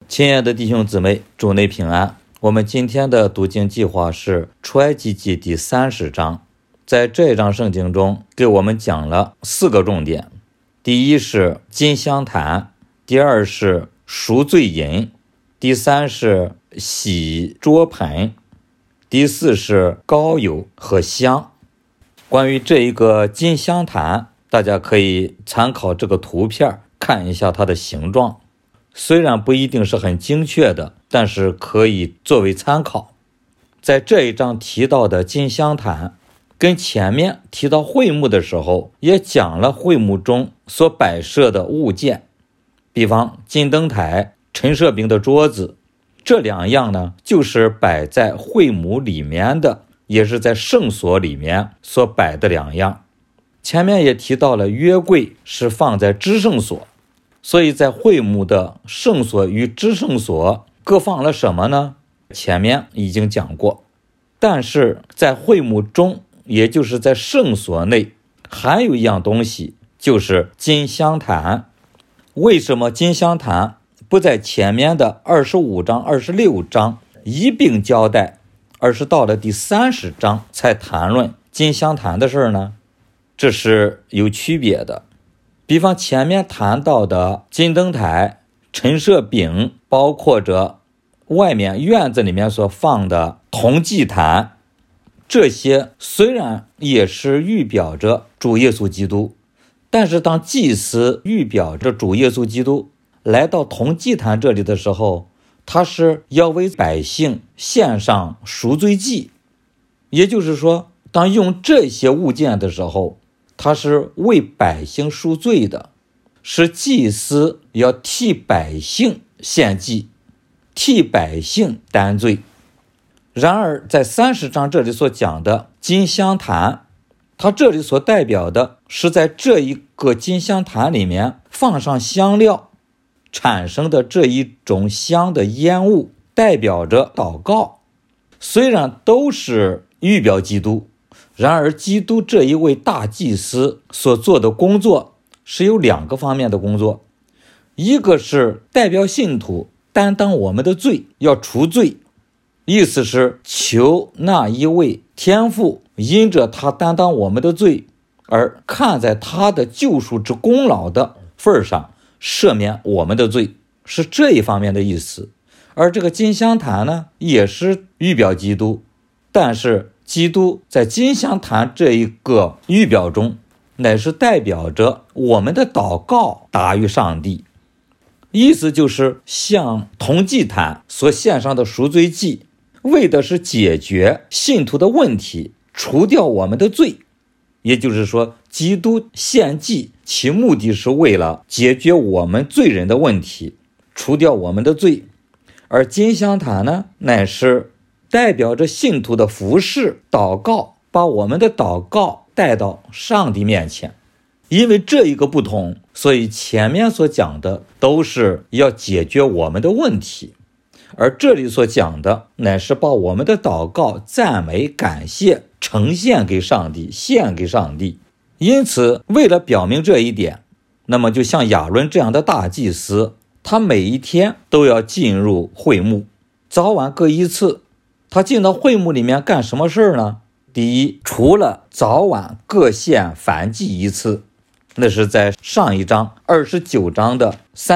亲爱的弟兄姊妹，主内平安。我们今天的读经计划是出埃及记第30章。在这一章圣经中给我们讲了4个重点。第一是金香坛，第二是赎罪银，第三是洗桌盆，第四是膏油和香。关于这一个金香坛，大家可以参考这个图片看一下它的形状，虽然不一定是很精确的，但是可以作为参考。在这一章提到的金香坛跟前面提到会幕的时候也讲了会幕中所摆设的物件，比方金灯台、陈设饼的桌子，这2样呢就是摆在会幕里面的，也是在圣所里面所摆的2样。前面也提到了约柜是放在至圣所，所以在会幕的圣所与至圣所各放了什么呢？前面已经讲过。但是在会幕中，也就是在圣所内，还有一样东西，就是金香坛。为什么金香坛不在前面的25章、26章一并交代，而是到了第30章才谈论金香坛的事呢？这是有区别的。比方前面谈到的金灯台、陈设饼，包括着外面院子里面所放的铜祭坛，这些虽然也是预表着主耶稣基督，但是当祭司预表着主耶稣基督来到铜祭坛这里的时候，他是要为百姓献上赎罪祭，也就是说当用这些物件的时候，他是为百姓赎罪的，是祭司要替百姓献祭，替百姓担罪。然而在30章这里所讲的金香坛，它这里所代表的是在这一个金香坛里面放上香料产生的这一种香的烟雾，代表着祷告。虽然都是预表基督，然而基督这一位大祭司所做的工作是有2个方面的工作。一个是代表信徒担当我们的罪，要除罪，意思是求那一位天父因着他担当我们的罪，而看在他的救赎之功劳的份上赦免我们的罪，是这一方面的意思。而这个金香坛呢，也是预表基督，但是基督在金香坛这一个预表中，乃是代表着我们的祷告达于上帝。意思就是像铜祭坛所献上的赎罪祭，为的是解决信徒的问题，除掉我们的罪。也就是说，基督献祭其目的是为了解决我们罪人的问题，除掉我们的罪。而金香坛呢，乃是代表着信徒的服侍、祷告，把我们的祷告带到上帝面前。因为这一个不同，所以前面所讲的都是要解决我们的问题，而这里所讲的乃是把我们的祷告、赞美、感谢呈现给上帝，献给上帝。因此为了表明这一点，那么就像亚伦这样的大祭司，他每一天都要进入会幕，早晚各一次。他进到会幕里面干什么事呢？第一，除了早晚各献燔祭一次，那是在上一章29章的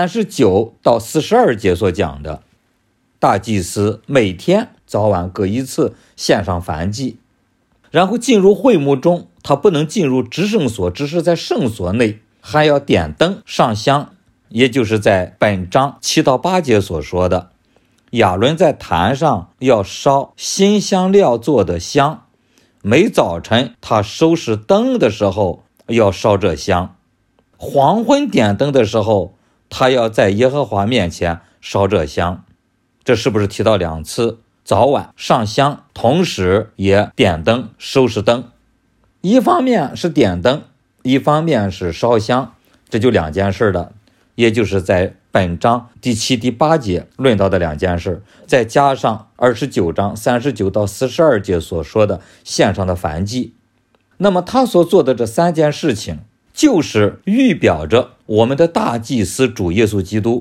39到42节所讲的，大祭司每天早晚各一次献上燔祭。然后进入会幕中，他不能进入至圣所，只是在圣所内，还要点灯上香，也就是在本章7到8节所说的，亚伦在坛上要烧新香料做的香，每早晨他收拾灯的时候要烧这香，黄昏点灯的时候他要在耶和华面前烧这香。这是不是提到2次？早晚上香，同时也点灯收拾灯，一方面是点灯，一方面是烧香，这就2件事的，也就是在本章第7、第8节论到的2件事，再加上29章39到42节所说的献上的燔祭。那么他所做的这3件事情，就是预表着我们的大祭司主耶稣基督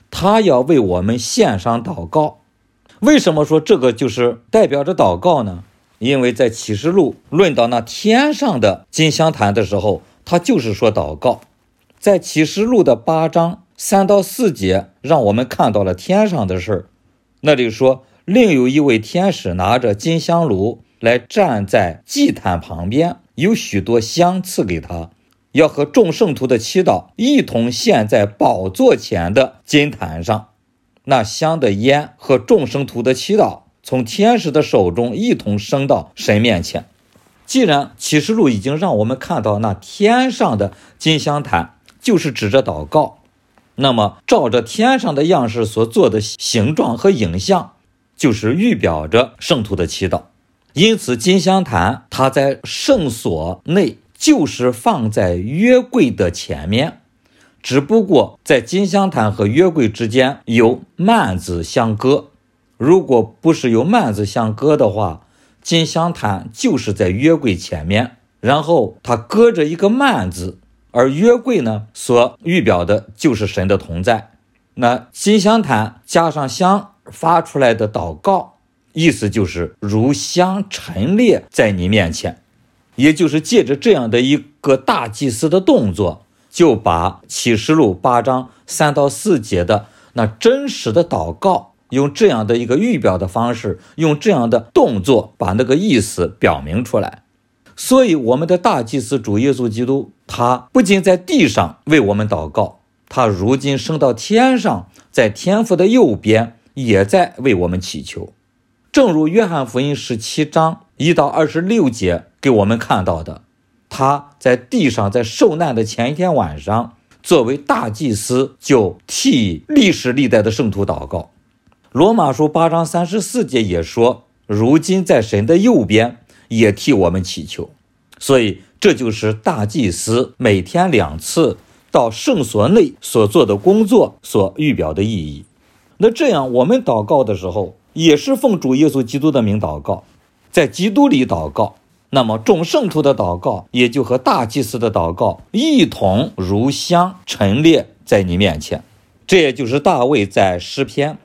他要为我们献上祷告。为什么说这个就是代表着祷告呢？因为在启示录论到那天上的金香坛的时候，他就是说祷告。在启示录的8章3到4节，让我们看到了天上的事儿。那里说，另有一位天使拿着金香炉来站在祭坛旁边，有许多香赐给他，要和众圣徒的祈祷一同献在宝座前的金坛上。那香的烟和众圣徒的祈祷从天使的手中一同升到神面前。既然启示录已经让我们看到那天上的金香坛就是指着祷告，那么照着天上的样式所做的形状和影像，就是预表着圣徒的祈祷。因此金香坛它在圣所内就是放在约柜的前面，只不过在金香坛和约柜之间有幔子相隔。如果不是有幔子相隔的话，金香坛就是在约柜前面，然后它隔着一个幔子，而约柜呢所预表的就是神的同在。那金香坛加上香发出来的祷告，意思就是如香陈列在你面前，也就是借着这样的一个大祭司的动作，就把启示录8章3到4节的那真实的祷告，用这样的一个预表的方式，用这样的动作把那个意思表明出来。所以我们的大祭司主耶稣基督，他不仅在地上为我们祷告，他如今升到天上，在天父的右边也在为我们祈求。正如约翰福音17章1到26节给我们看到的，他在地上在受难的前一天晚上，作为大祭司就替历史历代的圣徒祷告。罗马书8章34节也说，如今在神的右边也替我们祈求。所以这就是大祭司每天2次到圣所内所做的工作所预表的意义。那这样我们祷告的时候，也是奉主耶稣基督的名祷告，在基督里祷告，那么众圣徒的祷告也就和大祭司的祷告一同如香陈列在你面前。这也就是大卫在诗篇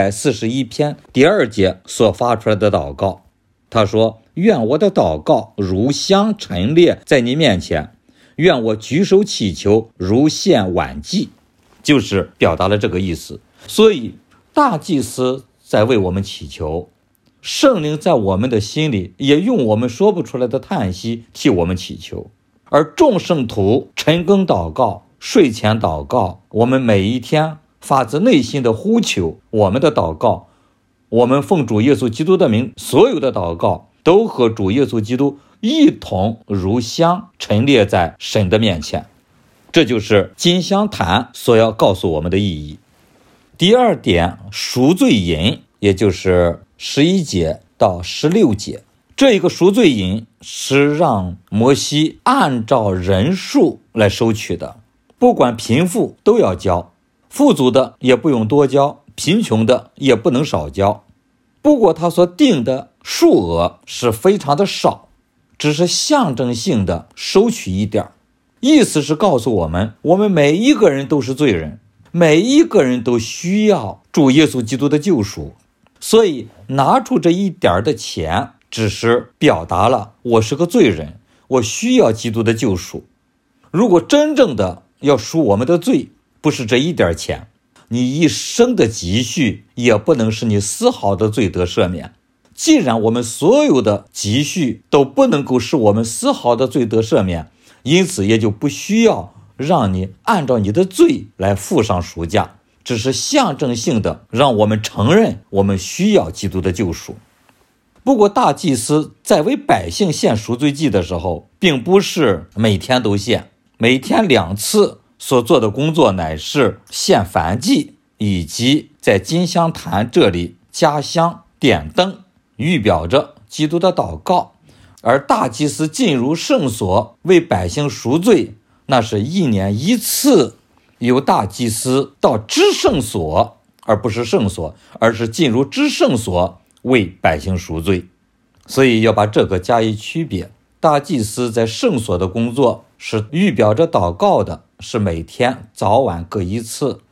141篇第2节所发出来的祷告。他说，愿我的祷告如香陈列在你面前，愿我举手祈求如献晚祭，就是表达了这个意思。所以大祭司在为我们祈求，圣灵在我们的心里也用我们说不出来的叹息替我们祈求，而众圣徒晨更祷告、睡前祷告，我们每一天发自内心的呼求，我们的祷告，我们奉主耶稣基督的名，所有的祷告都和主耶稣基督一同如香陈列在神的面前。这就是金香坛所要告诉我们的意义。第二点，赎罪银，也就是11节到16节。这一个赎罪银是让摩西按照人数来收取的，不管贫富都要交，富足的也不用多交，贫穷的也不能少交。不过他所定的数额是非常的少，只是象征性的收取一点，意思是告诉我们，我们每一个人都是罪人，每一个人都需要主耶稣基督的救赎，所以拿出这一点的钱，只是表达了我是个罪人，我需要基督的救赎。如果真正的要赎我们的罪，不是这一点钱，你一生的积蓄也不能使你丝毫的罪得赦免。既然我们所有的积蓄都不能够使我们丝毫的罪得赦免，因此也就不需要让你按照你的罪来付上赎价，只是象征性的让我们承认我们需要基督的救赎。不过大祭司在为百姓献赎罪祭的时候，并不是每天都献，每天2次所做的工作乃是献燔祭，以及在金香坛这里加香点灯，预表着基督的祷告。而大祭司进入圣所为百姓赎罪，那是1年1次，由大祭司到至圣所，而不是圣所，而是进入至圣所为百姓赎罪。所以要把这个加以区别。大祭司在圣所的工作是预表着祷告的，是每天早晚各1次，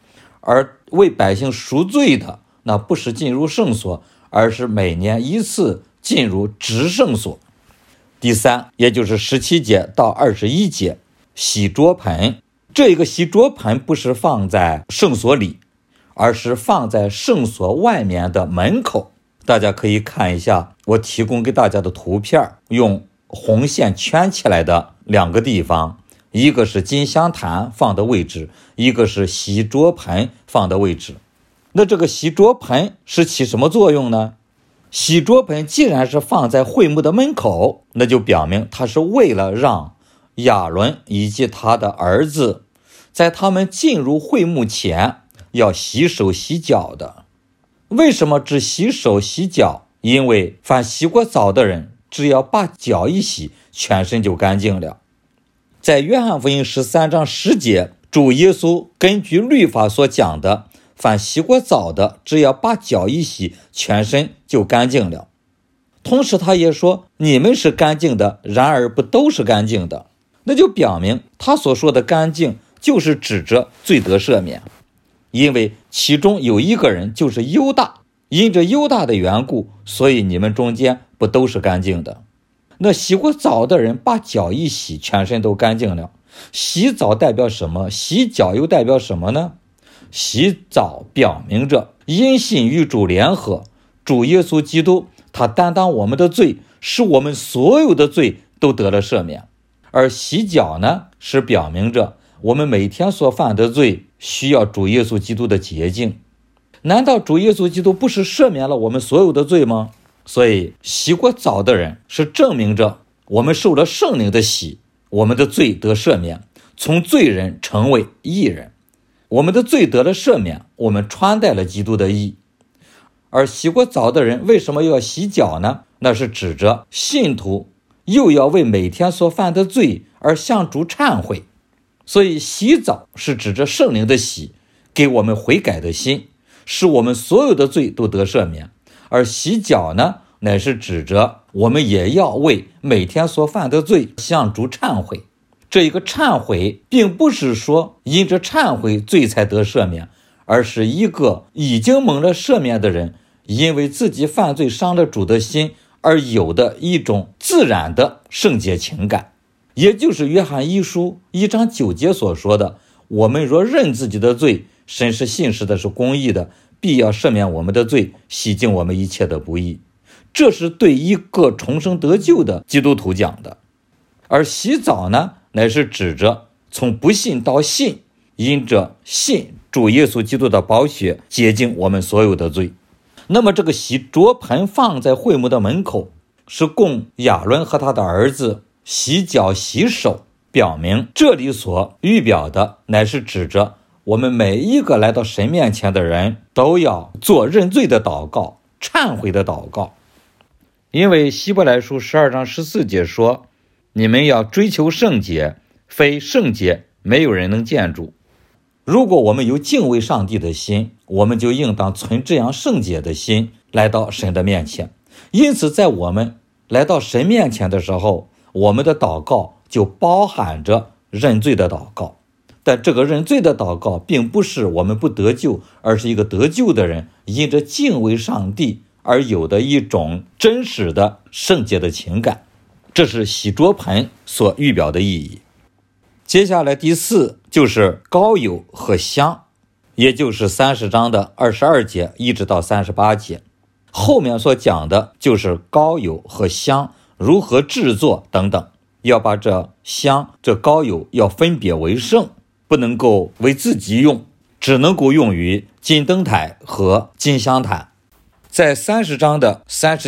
而为百姓赎罪的，那不是进入圣所，而是每年一次进入至圣所。第三，也就是17节到21节，洗濯盆。这个洗濯盆不是放在圣所里，而是放在圣所外面的门口。大家可以看一下我提供给大家的图片，用红线圈起来的两个地方，一个是金香坛放的位置，一个是洗濯盆放的位置。那这个洗濯盆是起什么作用呢？洗濯盆既然是放在会幕的门口，那就表明它是为了让亚伦以及他的儿子在他们进入会幕前要洗手洗脚的。为什么只洗手洗脚？因为凡洗过澡的人，只要把脚一洗，全身就干净了。在约翰福音13章10节，主耶稣根据律法所讲的，凡洗过澡的，只要把脚一洗，全身就干净了。同时他也说，你们是干净的，然而不都是干净的。那就表明他所说的干净，就是指着罪得赦免。因为其中有一个人就是犹大，因着犹大的缘故，所以你们中间不都是干净的。那洗过澡的人把脚一洗，全身都干净了。洗澡代表什么？洗脚又代表什么呢？洗澡表明着因信与主联合，主耶稣基督他担当我们的罪，使我们所有的罪都得了赦免。而洗脚呢，是表明着我们每天所犯的罪需要主耶稣基督的洁净。难道主耶稣基督不是赦免了我们所有的罪吗？所以洗过澡的人是证明着我们受了圣灵的洗，我们的罪得赦免，从罪人成为义人。我们的罪得了赦免，我们穿戴了基督的义。而洗过澡的人为什么要洗脚呢？那是指着信徒又要为每天所犯的罪而向主忏悔。所以洗澡是指着圣灵的洗，给我们悔改的心，使我们所有的罪都得赦免。而洗脚呢，乃是指着我们也要为每天所犯的罪向主忏悔。这一个忏悔并不是说因着忏悔罪才得赦免，而是一个已经蒙了赦免的人，因为自己犯罪伤了主的心而有的一种自然的圣洁情感。也就是约翰一书1章9节所说的，我们若认自己的罪，神是信实的，是公义的，必要赦免我们的罪，洗净我们一切的不义。这是对一个重生得救的基督徒讲的。而洗澡呢，乃是指着从不信到信，因着信主耶稣基督的宝血洁净我们所有的罪。那么这个洗濯盆放在会幕的门口，是供亚伦和他的儿子洗脚洗手，表明这里所预表的乃是指着我们每一个来到神面前的人都要做认罪的祷告，忏悔的祷告。因为希伯来书12章14节说，你们要追求圣洁，非圣洁没有人能见主。如果我们有敬畏上帝的心，我们就应当存这样圣洁的心来到神的面前。因此在我们来到神面前的时候，我们的祷告就包含着认罪的祷告。但这个认罪的祷告并不是我们不得救，而是一个得救的人因着敬畏上帝而有的一种真实的圣洁的情感。这是洗濯盆所预表的意义。接下来第四就是膏油和香，也就是30章的22节一直到38节。后面所讲的就是膏油和香如何制作等等，要把这香这膏油要分别为圣，不能够为自己用，只能够用于金灯台和金香坛。在30章的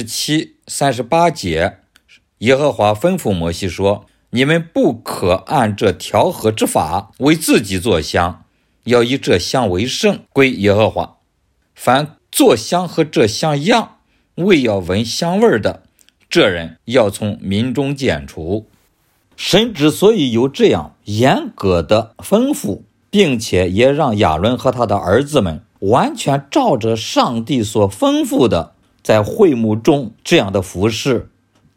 37、38节，耶和华吩咐摩西说，你们不可按这调和之法为自己做香，要以这香为圣，归耶和华。凡做香和这香一样，为要闻香味的，这人要从民中剪除。神之所以有这样严格的吩咐，并且也让亚伦和他的儿子们完全照着上帝所吩咐的在会幕中这样的服侍，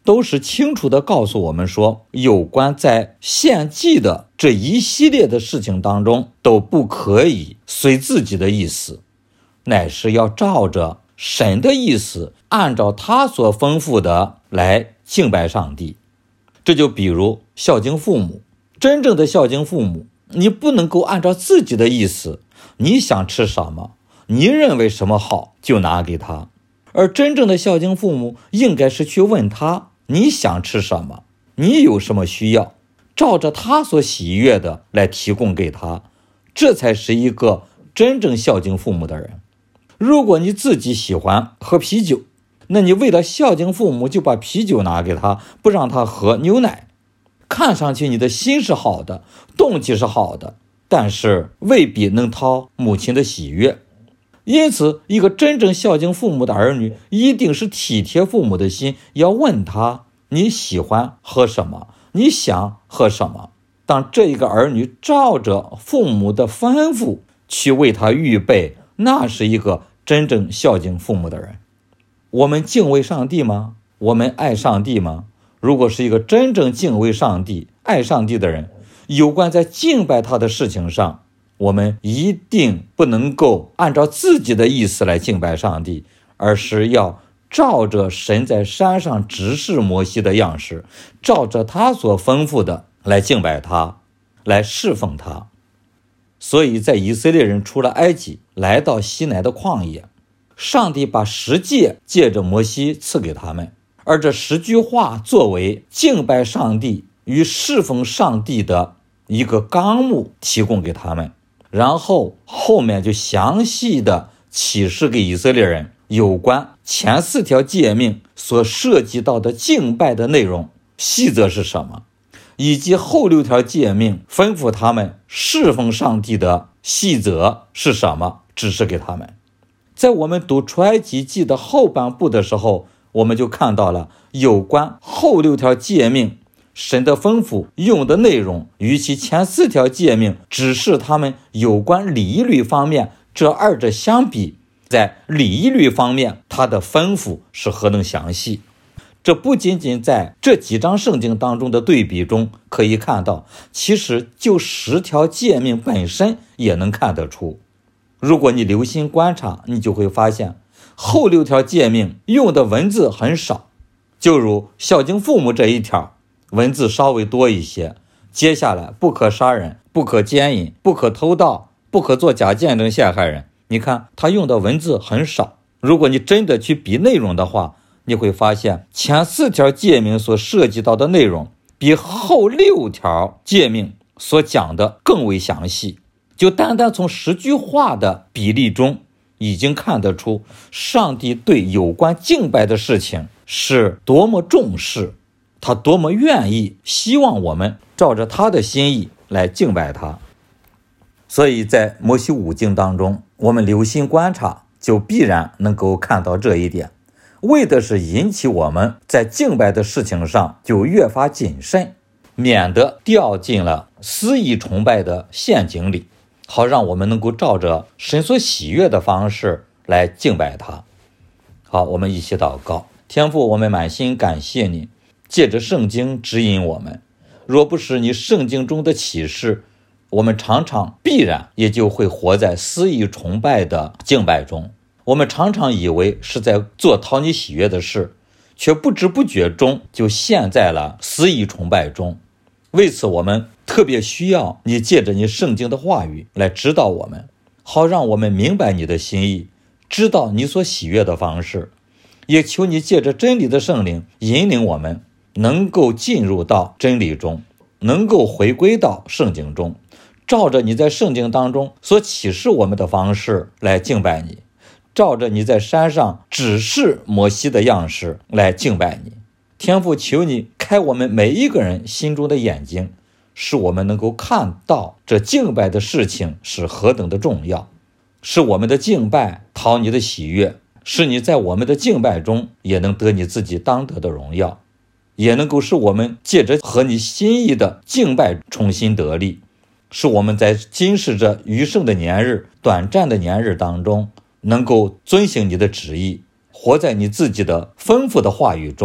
都是清楚地告诉我们说，有关在献祭的这一系列的事情当中，都不可以随自己的意思，乃是要照着神的意思，按照他所吩咐的来敬拜上帝。这就比如孝敬父母，真正的孝敬父母，你不能够按照自己的意思，你想吃什么，你认为什么好就拿给他，而真正的孝敬父母应该是去问他，你想吃什么，你有什么需要，照着他所喜悦的来提供给他，这才是一个真正孝敬父母的人。如果你自己喜欢喝啤酒，那你为了孝敬父母就把啤酒拿给他，不让他喝牛奶，看上去你的心是好的，动机是好的，但是未必能讨母亲的喜悦。因此，一个真正孝敬父母的儿女，一定是体贴父母的心，要问他，你喜欢喝什么，你想喝什么。当这一个儿女照着父母的吩咐去为他预备，那是一个真正孝敬父母的人。我们敬畏上帝吗？我们爱上帝吗？如果是一个真正敬畏上帝、爱上帝的人，有关在敬拜他的事情上，我们一定不能够按照自己的意思来敬拜上帝，而是要照着神在山上指示摩西的样式，照着他所吩咐的来敬拜他，来侍奉他。所以在以色列人出了埃及，来到西乃的旷野，上帝把十诫借着摩西赐给他们，而这10句话作为敬拜上帝与侍奉上帝的一个纲目提供给他们，然后后面就详细的启示给以色列人有关前4条诫命所涉及到的敬拜的内容细则是什么，以及后6条诫命吩咐他们侍奉上帝的细则是什么，指示给他们。在我们读出埃及记的后半部的时候，我们就看到了有关后6条诫命神的吩咐用的内容与其前4条诫命指示他们有关礼仪律方面，这2者相比，在礼仪律方面他的吩咐是何等详细。这不仅仅在这几章圣经当中的对比中可以看到，其实就10条诫命本身也能看得出。如果你留心观察，你就会发现后6条诫命用的文字很少，就如孝敬父母这一条文字稍微多一些，接下来不可杀人，不可奸淫，不可偷盗，不可作假见证陷害人，你看他用的文字很少。如果你真的去比内容的话，你会发现前4条诫命所涉及到的内容比后6条诫命所讲的更为详细。就单单从10句话的比例中已经看得出上帝对有关敬拜的事情是多么重视，他多么愿意希望我们照着他的心意来敬拜他。所以在摩西5经当中，我们留心观察，就必然能够看到这一点，为的是引起我们在敬拜的事情上就越发谨慎，免得掉进了私意崇拜的陷阱里，好让我们能够照着神所喜悦的方式来敬拜他。好，我们一起祷告。天父，我们满心感谢你，借着圣经指引我们，若不是你圣经中的启示，我们常常必然也就会活在私意崇拜的敬拜中。我们常常以为是在做讨你喜悦的事，却不知不觉中就陷在了私意崇拜中。为此，我们特别需要你借着你圣经的话语来指导我们，好让我们明白你的心意，知道你所喜悦的方式。也求你借着真理的圣灵引领我们，能够进入到真理中，能够回归到圣经中，照着你在圣经当中所启示我们的方式来敬拜你，照着你在山上指示摩西的样式来敬拜你。天父，求你开我们每一个人心中的眼睛，使我们能够看到这敬拜的事情是何等的重要，使我们的敬拜讨你的喜悦，使你在我们的敬拜中也能得你自己当得的荣耀，也能够使我们借着和你心意的敬拜重新得力，使我们在今世这余生的年日、短暂的年日当中，能够遵行你的旨意，活在你自己的吩咐的话语中，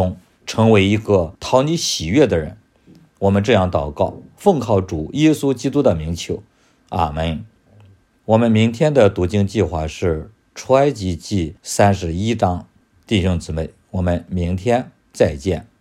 成为一个讨你喜悦的人。我们这样祷告，奉靠主耶稣基督的名求，阿们。我们明天的读经计划是出埃及记31章，弟兄姊妹，我们明天再见。